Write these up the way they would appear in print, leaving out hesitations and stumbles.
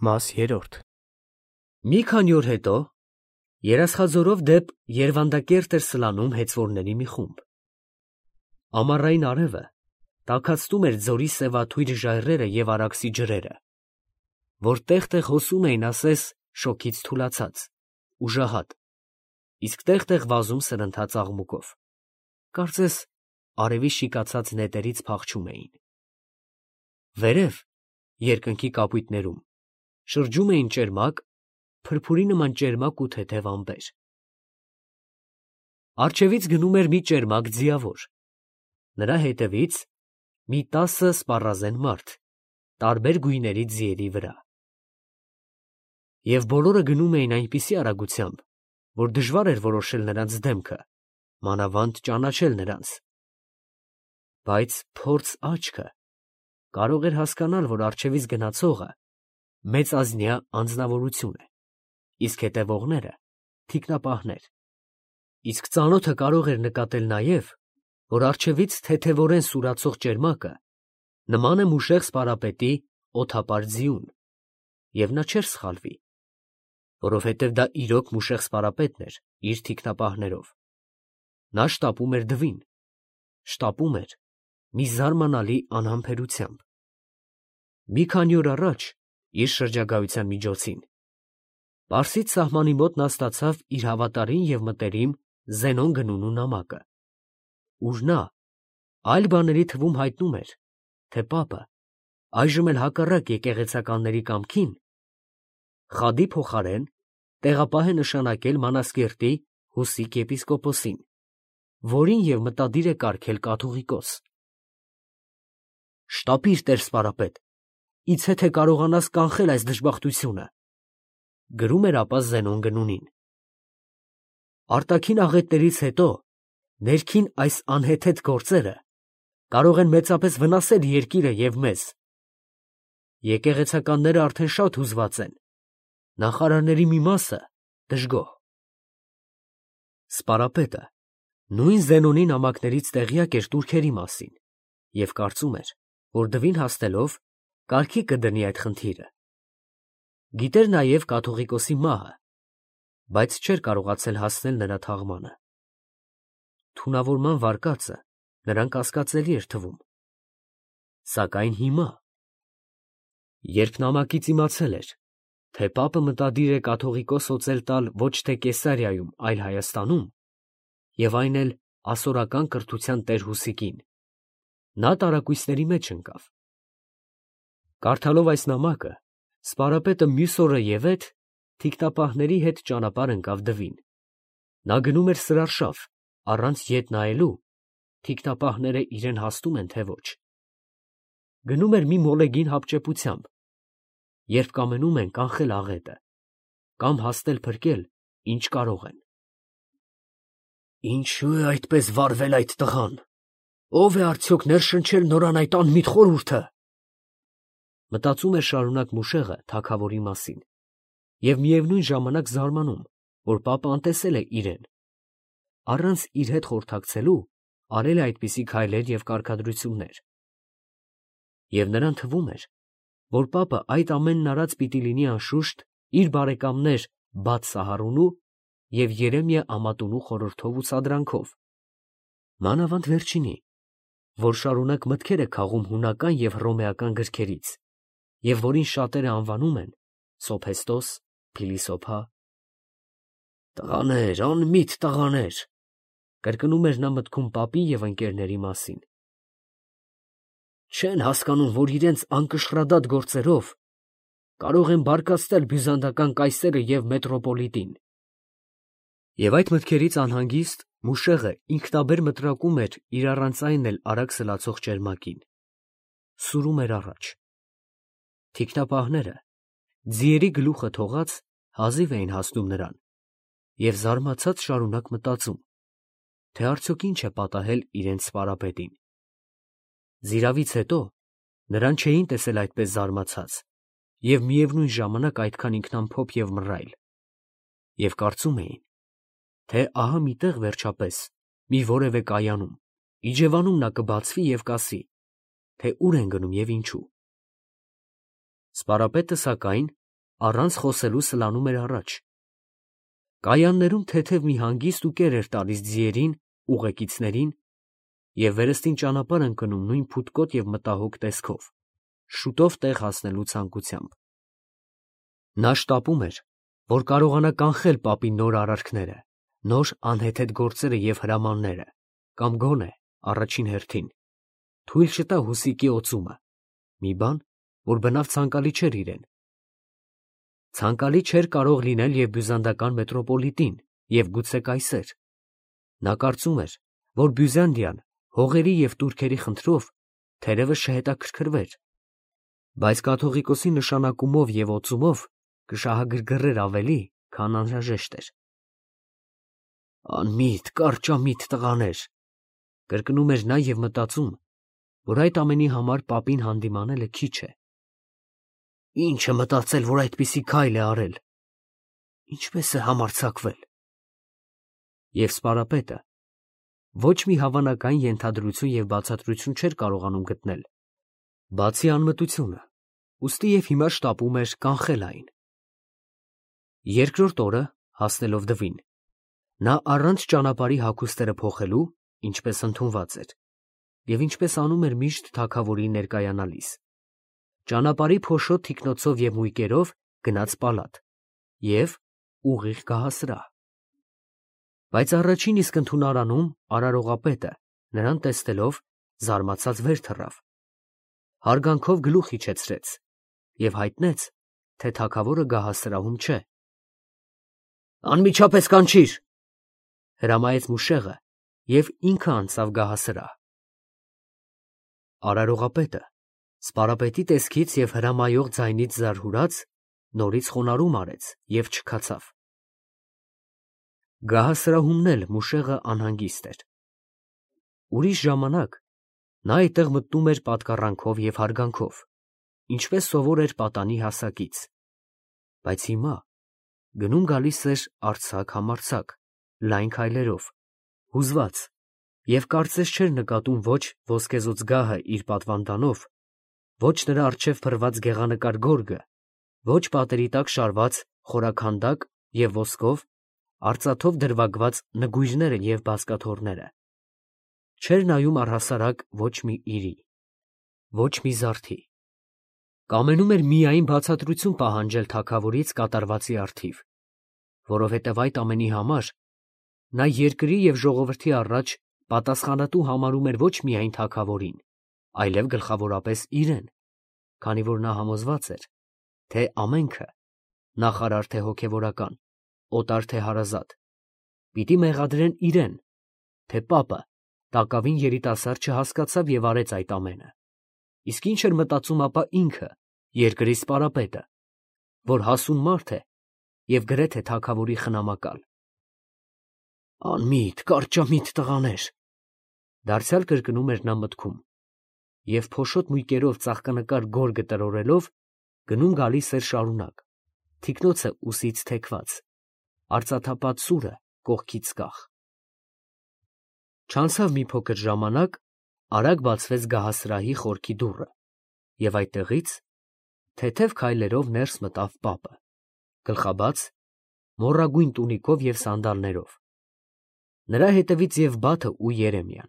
Մաս 3 Մի քանի օր հետո երասխաձորով դեպ Երվանդակերտ էր սլանում հեծվորների մի խումբ։ Ամառային արևը տաքացնում էր ձորի սևաթույր ժայռերը և Արաքսի ջրերը, որ տեղ-տեղ հոսում էին ասես շոգից թուլացած, ուժահատ, իսկ տեղ-տեղ վազում սրընթաց աղմուկով, կարծես արևի շիկացած նետերից փախչում էին։ Վերև, երկնքի կապույտներում, շրջում էին ճերմակ, փրփուրի նման ճերմակ ու թեթև ամպեր։ Առջևից գնում էր մի ճերմակ ձիավոր, նրա հետևից մի 10 սպառազեն մարդ, տարբեր գույների ձիերի վրա։ Եվ բոլորը գնում էին այնպիսի արագությամբ, որ դժվար էր որոշել նրանց դեմքը, մանավանդ ճանաչել նրանց։ Բայց փորձ աչքը կարող էր հասկանալ, որ առջևից գնացողը մեծազնյա անձնավորություն է, իսկ հետևողները թիկնապահներ, իսկ ծանոթը կարող էր նկատել նաև, որ առջևից թեթևորեն սուրացող ճերմակը նման է մուշեղ սպարապետի օդապար ձիուն, և նա չէր սխալվի, որովհետև դա իրոք մուշեղ սպարապետն էր իր թիկնապահներով։ Նա շտապում էր դվին, շտապում էր մի զարմանալի անհամբերությամբ։ Մի քանի օր առաջ, իր շրջագայության միջոցին, Պարսից սահմանի մոտ նա ստացավ իր հավատարիմ և մտերիմ Զենոն գնունու նամակը, ուր նա այլ բաների թվում հայտնում էր, թե պապը, այժմ էլ հակառակ եկեղեցականների կամքին, խադի փոխարեն տեղապահ է նշանակել Մանազկերտի Հուսիկ եպիսկոպոսին, որին և մտադիր է կարգել կաթողիկոս։ Շտապիր, տեր սպարապետ, իցե թե կարողանաս կանխել այս դժբախտությունը, գրում էր ապա Զենոն գնունին։ Արտաքին աղետներից հետո ներքին այս անհեթեթ գործերը կարող են մեծապես վնասել երկիրը և մեզ։ Եկեղեցականները արդեն շատ հուզված են, նախարարների մի մասը դժգոհ։ Սպարապետը նույն Զենոնի նամակներից տեղյակ էր տուրքերի մասին և կարծում էր, որ դվին հասնելով կարգի կդնի այդ խնդիրը։ Գիտեր նաև կաթողիկոսի մահը, բայց չէր կարողացել հասնել նրա թաղմանը։ Թունավորման վարկածը նրան կասկածելի էր թվում։ Սակայն հիմա, երբ նամակից իմացել էր, թե պապը մտադիր է կաթողիկոս օծել տալ ոչ թե Կեսարիայում, այլ Հայաստանում, և այն էլ ասորական կրթության տեր Հուսիկին, նա տարակույսների մեջ ընկավ։ Կարդալով այս նամակը, սպարապետը մյուս օրը ևեթ թիկնապահների հետ ճանապարհ ընկավ դվին։ Նա գնում էր սրարշավ, առանց ետ նայելու, թիկնապահները իրեն հասնում են, թե ոչ։ Գնում էր մի մոլեգին հապճեպությամբ, երբ կամենում են կանխել աղետը, կամ հասնել փրկել, ինչ կարող են։ Ինչո՞ւ է այդպես վարվել այդ տղան, ո՞վ է արդյոք ներշնչել նորան այդ անմիտ խորհուրդը, մտածում էր շարունակ մուշեղը թագավորի մասին և միևնույն ժամանակ զարմանում, որ պապը անտեսել է իրեն, առանց իր հետ խորհրդակցելու արել է այդպիսի քայլեր և կարգադրություններ։ Եվ նրան թվում էր, որ պապը այդ ամենն արած պիտի լինի անշուշտ իր բարեկամներ Բաթ Սահարունու և Երեմիա Ամատունու խորհրդով ու սադրանքով, մանավանդ վերջինի, որ շարունակ մտքեր է քաղում հունական և հռոմեական գրքերից, և որին շատերը անվանում են Սոփեստոս, փիլիսոփա։ Տղաներ, անմիտ տղաներ, կրկնում էր նա մտքում պապի և ընկերների մասին։ Չեն հասկանում, որ իրենց անկշռադատ գործերով կարող են բարկացնել բյուզանդական կայսերը և մետրոպոլիտին։ Եվ այդ մտքերից անհանգիստ մուշեղը ինքնաբեր մտրակում էր իր առանց այն էլ արագ սլացող ճերմակին։ Սուրում էր առաջ։ Թիկնապահները, ձիերի գլուխը թողած, հազիվ էին հասնում նրան և զարմացած շարունակ մտածում, թե արդյոք ինչ է պատահել իրենց սպարապետին։ Զիրավից հետո նրան չէին տեսել այդպես զարմացած և միևնույն ժամանակ այդքան ինքնամփոփ և մռայլ, և կարծում էին, թե ահա մի տեղ, վերջապես, մի որևէ կայանում, իջևանում նա կբացվի և կասի, թե ուր են գնում և ինչու։ Սպարապետը, սակայն, առանց խոսելու սլանում էր առաջ։ Կայաններում թեթև մի հանգիստ ու կեր էր տալիս ձիերին, ուղեկիցներին և վերստին ճանապարհ ընկնում նույն փութկոտ և մտահոգ տեսքով, շուտով տեղ հասնելու ցանկությամբ։ Նա շտապում էր, որ կարողանա կանխել պապի նոր արարքները, նոր անհեթեթ գործերը և հրամանները, կամ գոնե, առաջին հերթին, թույլ չտա հուսիկի օծումը, մի բան, որ բնավ ցանկալի չէր իրեն։ Ցանկալի չէր կարող լինել և բյուզանդական մետրոպոլիտին, և գուցե կայսեր։ Նա կարծում էր, որ Բյուզանդիան հողերի և տուրքերի խնդրով թերևս չհետաքրքրվեր, բայց կաթողիկոսի նշանակումով և օծումով կշահագրգռեր ավելի, քան անհրաժեշտ էր։ «Անմիտ, կարճամիտ տղաներ», կրկնում էր նա և մտածում, որ այդ ամենի համար պապին հանդիմանելը քիչ է։ Ի՞նչ է մտածել, որ այդպիսի քայլ է արել, ինչպե՞ս է համարձակվել։ Եվ սպարապետը ոչ մի հավանական ենթադրություն և բացատրություն չէր կարողանում գտնել, բացի անմտությունը, ուստի և հիմա շտապում էր կանխել այն։ Երկրորդ օրը, հասնելով Դվին, նա առանց ճանապարհի հագուստերը փոխելու, ինչպես ընդունված էր, և ինչպես անում էր միշտ թագավորին ներկայանալիս, ճանապարհի փոշոտ թիկնոցով և մույկերով գնաց պալատ և ուղիղ գահասրահ։ Բայց առաջին իսկ ընդունարանում արարողապետը, նրան տեսնելով, զարմացած վեր թռավ, հարգանքով գլուխ իջեցրեց և հայտնեց, թե թագավորը գահասրահում չէ։ «Անմիջապես կանչիր», հրամայեց մուշեղը և ինքը անցավ գահասրահ։ Արարողապետը, սպարապետի տեսքից և հրամայող ձայնից զարհուրած, նորից խոնարհում արեց և չքացավ։ Գահասրահումն էլ մուշեղը անհանգիստ էր։ Ուրիշ ժամանակ նա այդտեղ մտնում էր պատկառանքով և հարգանքով, ինչպես սովոր էր պատանի հասակից, բայց հիմա գնում֊գալիս էր արձակ֊համարձակ, լայն քայլերով, հուզված, և կարծես չէր նկատում ոչ ոսկեզօծ գահը իր պատվանդանով, ոչ նրա առջև փռված գեղանկար գորգը, ոչ պատերի տակ շարված խորաքանդակ և ոսկով, արծաթով դրվագված նգույրները և բազկաթոռները, չէր նայում առհասարակ ոչ մի իրի, ոչ մի զարդի, կամենում էր միայն բացատրություն պահանջել թագավորից կատարվածի առթիվ, որովհետև այդ ամենի համար նա երկրի և ժողովրդի առաջ պատասխանատու համարում էր ոչ միայն թագավորին, այլև գլխավորապես իրեն, քանի որ նա համոզված էր, թե ամենքը, նախարար թե հոգևորական, օտար թե հարազատ, պիտի մեղադրեն իրեն, թե պապը, տակավին երիտասարդ չհասկացավ և արեց այդ ամենը, իսկ ինչ էր մտածում ապա ինքը, երկրի սպարապետը, որ հասուն մարդ է և գրեթե թագավորի խնամակալ։ «Անմիտ, կարճամիտ տղաներ», դարձյալ կրկնում էր նա մտքում, և փոշոտ մույկերով ծաղկանկար գորգը տրորելով, գնում֊գալիս էր շարունակ, թիկնոցը ուսից թեքված, արծաթապատ սուրը կողքից կախ։ Չանցավ մի փոքր ժամանակ, արագ բացվեց գահասրահի խորքի դուռը, և այդտեղից թեթև քայլերով ներս մտավ պապը, գլխաբաց, մոռագույն տունիկով և սանդալներով, նրա հետևից և Բաթը ու Երեմիան։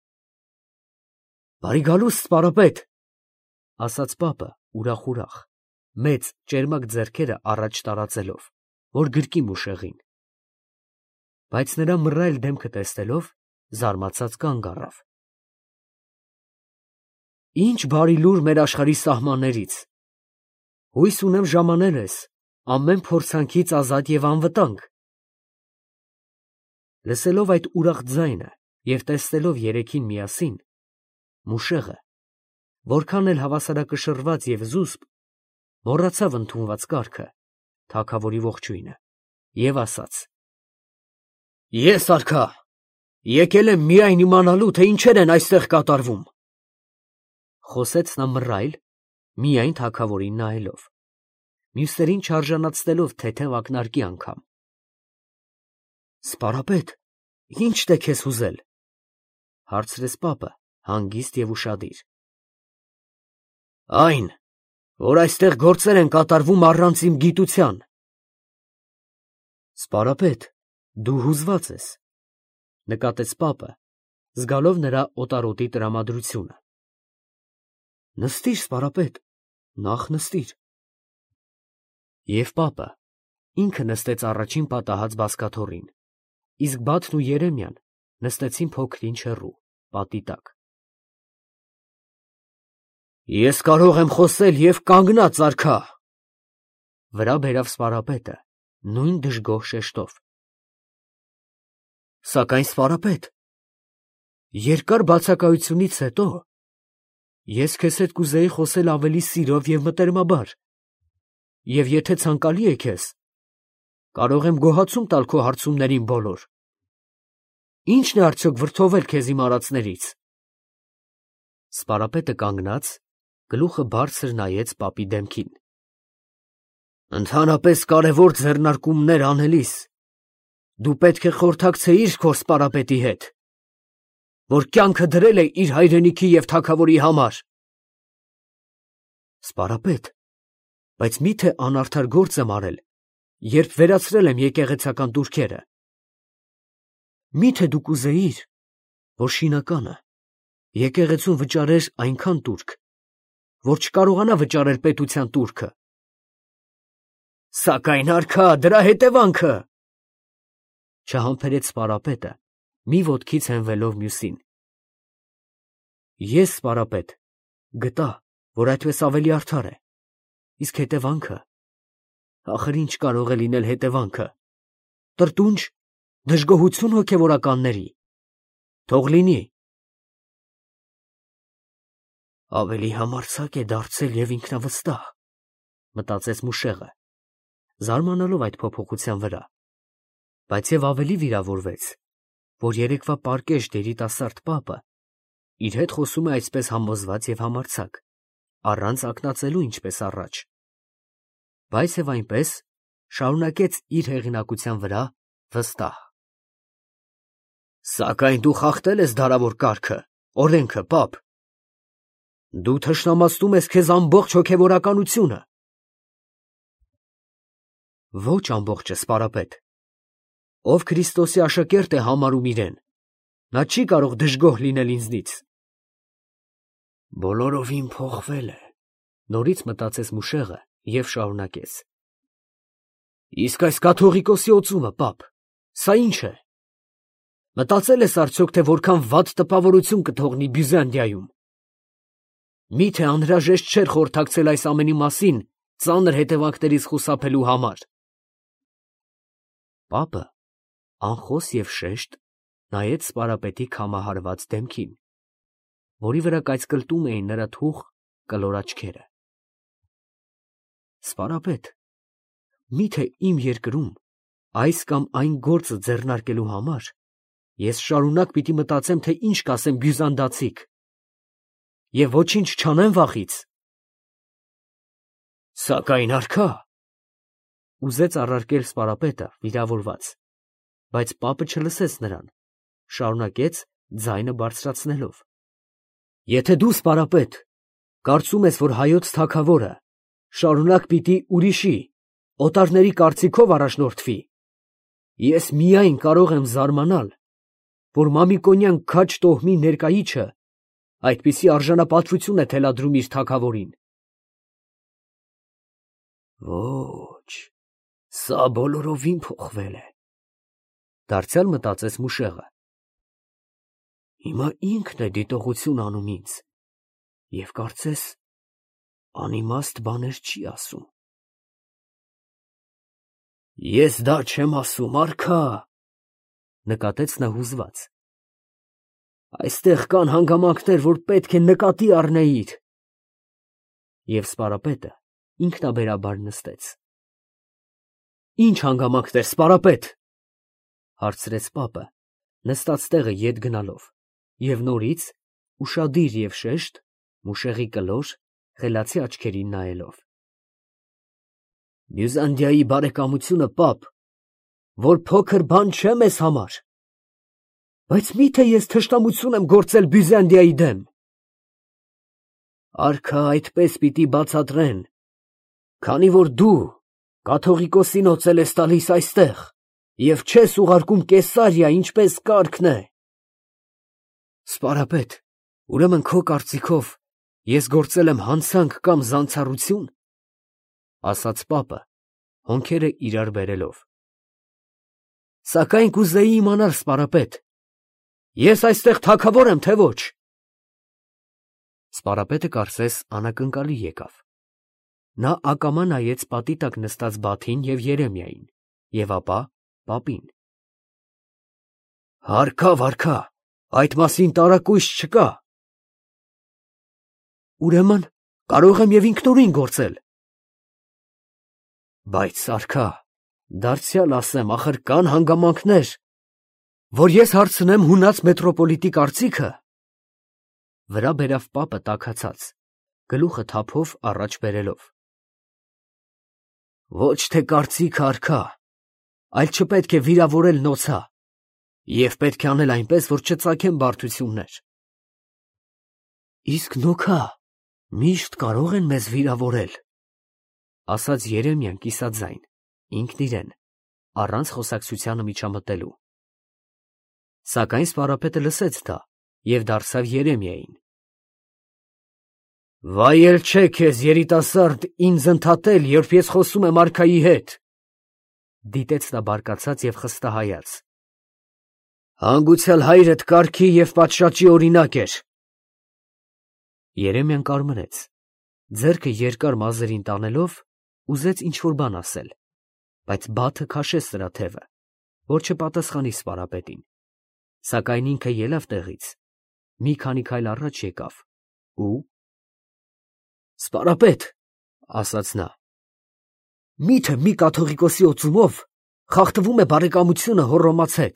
«Բարի գալուստ, սպարապետ», ասաց պապը ուրախ, մեծ ճերմակ ձեռքերը առաջ տարածելով, որ գրկի մուշեղին, բայց նրա մռայլ դեմքը տեսնելով, զարմացած կանգ առավ։ «Ի՞նչ բարի լուր մեր աշխարհի սահմաններից, հույս ունեմ ժամանել ես ամեն փորձանքից ազատ և անվտանգ»։ Լսելով այդ ուրախ ձայնը և տեսնելով երեքին միասին, մուշեղը, որքան էլ հավասարակշռված և զուսպ, մոռացավ ընդունված կարգը, թագավորի ողջույնը, և ասաց. «Ես արքա, եկել եմ միայն իմանալու, թե ինչեր են այստեղ կատարվում», խոսեց նա մռայլ, միայն թագավորին նայելով, մյուսներին չարժանացնելով թեթև ակնարկի անգամ։ «Սպարապետ, ի՞նչն է քեզ հուզել», հարցրեց պապը հանգիստ և ուշադիր։ «Այն, որ այստեղ գործեր են կատարվում առանց իմ գիտության։ Սպարապետ, դու հուզված ես, նկատեց պապը, զգալով նրա օտարոտի տրամադրությունը։ Նստիր, սպարապետ, նախ նստիր։ Եվ պապը ինքը նստեց առաջին պատահած բազկաթոռին, իսկ Բաթն ու Երեմիան նստեցին փոքր-ինչ հեռու, պատի տակ։ Ես կարող եմ խոսել և կանգնած, արքա, վրա բերավ սպարապետը, նույն դժգոհ շեշտով։ Սակայն սպարապետ, երկար բացակայությունից հետո ես քեզ հետ կուզեի խոսել ավելի սիրով և մտերմաբար, և եթե ցանկալի է քեզ, կարող եմ գոհացում տալ քո հարցումներին բոլոր։ Ի՞նչն է արդյոք վրդովել քեզ իմ արածներից։ Սպարապետը կանգնած, գլուխը բարձր նայեց պապի դեմքին։ Ընդհանրապես կարևոր ձեռնարկումներ անելիս դու պետք է խորհրդակցեիր քո սպարապետի հետ, որ կյանքը դրել է իր հայրենիքի և թագավորի համար։ Սպարապետ, բայց մի՞թե անարդար գործ եմ արել, երբ վերացրել եմ եկեղեցական տուրքերը։ Մի՞թե դու կուզեիր, որ շինականը եկեղեցուն վճարեր այնքան տուրք, որ չկարողանա վճարել պետության տուրքը։ Սակայն արքա, դրա հետևանքը… Չհամբերեց սպարապետը, մի ոտքից հենվելով մյուսին։ Ես, սպարապետ, գտա, որ այդպես ավելի արդար է, իսկ հետևանքը… Ախր ինչ կարող է լինել հետևանքը… Տրտունջ, դժգոհություն հոգևորականների… Թող լինի… Ավելի համարձակ է դարձել և ինքնավստահ, մտածեց Մուշեղը, զարմանալով այդ փոփոխության վրա, բայց և ավելի վիրավորվեց, որ երեկվա պարկեշտ երիտասարդ պապը իր հետ խոսում է այսպես համոզված և համարձակ, առանց ակնածելու ինչպես առաջ, բայց և այնպես շարունակեց իր հեղինակության վրա վստահ. Սակայն դու խախտել ես դարավոր կարգը, օրենքը, պապ, դու թշնամացնում ես քեզ ամբողջ հոգևորականությունը։ Ոչ ամբողջը, սպարապետ, ով Քրիստոսի աշակերտ է համարում իրեն, նա չի կարող դժգոհ լինել ինձնից։ Բոլորովին փոխվել է, նորից մտածեց Մուշեղը և շարունակեց. Իսկ այս կաթողիկոսի օծումը, պապ, սա ինչ է։ Մտածել ես արդյոք, թե որքան վատ տպավորություն կթողնի Բյուզանդիայում։ Մի՞թե անհրաժեշտ չէր խորհրդակցել այս ամենի մասին ծանր հետևանքներից խուսափելու համար։ Պապը անխոս և շեշտ նայեց սպարապետի քամահարված դեմքին, որի վրա կայծկլտում էին նրա թուխ կլոր աչքերը։ Սպարապետ, մի՞թե իմ երկրում այս կամ այն գործը ձեռնարկելու համար ես շարունակ պիտի մտածեմ, թե ինչ կասեն բյուզանդացիք, և ոչինչ չանեմ վախից։ Սակայն արքա… Ուզեց առարկել սպարապետը վիրավորված, բայց պապը չլսեց նրան, շարունակեց ձայնը բարձրացնելով. Եթե դու, սպարապետ, կարծում ես, որ հայոց թագավորը շարունակ պիտի ուրիշի, օտարների կարծիքով առաջնորդվի, ես միայն կարող եմ զարմանալ, որ Մամիկոնյան քաջ տոհմի ներկայիչը այդպիսի արժանապատվություն է թելադրում իր թագավորին։ Ոչ, սա բոլորովին փոխվել է, դարձյալ մտածեց Մուշեղը։ Հիմա ինքն է դիտողություն անում ինձ և կարծես անիմաստ բաներ չի ասում։ Ես դա չեմ ասում, արքա, նկատեց նա հուզված։ Այստեղ կան հանգամանքներ, որ պետք է նկատի առնեիր։ Եվ սպարապետը ինքնաբերաբար նստեց։ Ինչ հանգամանքներ, սպարապետ, հարցրեց պապը, նստած տեղը ետ գնալով, և նորից ուշադիր և շեշտ Մուշեղի կլոր, խելացի աչքերին նայելով։ Բյուզանդիայի բարեկամությունը, պապ, որ փոքր բան չէ մեզ համար, բայց մի՞թե ես թշնամություն եմ գործել Բյուզանդիայի դեմ։ Արքա, այդպես պիտի բացատրեն, Քանի որ դու կաթողիկոսին օծել ես տալիս այստեղ և չես ուղարկում Կեսարիա, ինչպես կարգն է։ Սպարապետ, ուրեմն քո կարծիքով ես գործել եմ հանցանք կամ զանցառություն, ասաց պապը, հոնքերը իրար բերելով։ Սակայն կուզեի իմանալ, սպարապետ, ես այստեղ թագավոր եմ, թե ոչ։ Սպարապետը կարծես անակնկալի եկավ։ Նա ակամա նայեց պատի տակ նստած Բաթին և Երեմիային, և ապա պապին։ Հարկա, վարկա, այդ մասին տարակույս չկա։ Ուրեմն կարող եմ և ինքնուրույն գործել։ Բայց արքա, դարձյալ ասեմ, ախր կան հանգամանքներ, որ ես հարցնեմ հունած մետրոպոլիտի կարծիքը։ Վրա բերավ պապը տաքացած, գլուխը թափով առաջ բերելով։ Ոչ թե կարծիքը, արքա, այլ չպետք է վիրավորել նոցա, և պետք է անել այնպես, որ չծագեն բարդություններ։ Իսկ նոքա միշտ կարող են մեզ վիրավորել, ասաց Երեմիան կիսաձայն, ինքն իրեն, առանց խոսակցությանը միջամտելու։ Սակայն սպարապետը լսեց դա և դարձավ Երեմիային. Վայել չէ քեզ, երիտասարդ, ինձ ընդհատել, երբ ես խոսում եմ արքայի հետ, դիտեց նա բարկացած և խստահայաց։ Հանգուցյալ հայրդ կարգի և պատշաճի օրինակ էր։ Երեմիան կարմրեց, ձեռքը երկար մազերին տանելով, ուզեց ինչ-որ բան ասել, բայց Բաթը քաշեց նրա թևը, որ չպատասխանի սպարապետին, սակայն ինքը ելավ տեղից, մի քանի քայլ առաջ եկավ ու Սպարապետ, ասաց նա, միթե մի կաթողիկոսի օծումով խախտվում է բարեկամությունը Հոռոմաց հետ։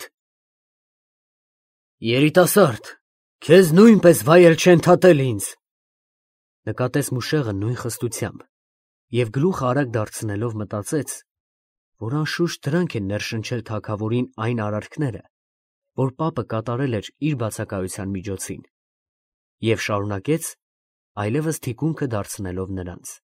Երիտասարդ, քեզ նույնպես վայել չընդհատել ինձ, նկատեց մուշեղը նույն խստությամբ, և գլուխը արագ դարձնելով մտածեց, որ անշուշտ դրանք են ներշնչել թագավորին այն արարքները, որ պապը կատարել էր իր բացակայության միջոցին, և շարունակեց, այլևս թիկունքը դարձնելով նրանց։